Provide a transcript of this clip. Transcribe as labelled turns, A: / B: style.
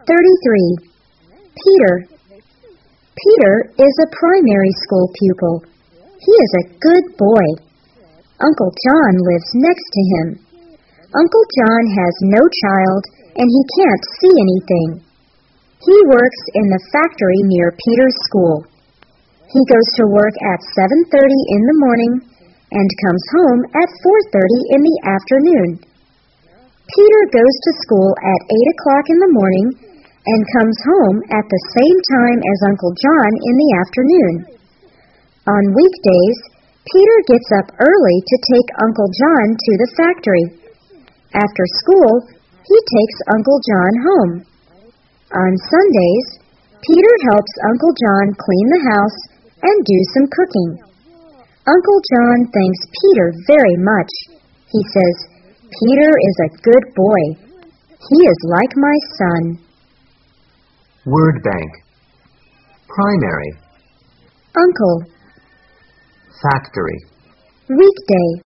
A: 33. Peter. Peter is a primary school pupil. He is a good boy. Uncle John lives next to him. Uncle John has no child, and he can't see anything. He works in the factory near Peter's school. He goes to work at 7:30 in the morning and comes home at 4:30 in the afternoon. Peter goes to school at 8 o'clock in the morning and comes home at the same time as Uncle John in the afternoon. On weekdays, Peter gets up early to take Uncle John to the factory. After school, he takes Uncle John home. On Sundays, Peter helps Uncle John clean the house and do some cooking. Uncle John thanks Peter very much. He says, "Peter is a good boy. He is like my son."
B: Word bank. Primary.
A: Uncle.
B: Factory.
A: Weekday.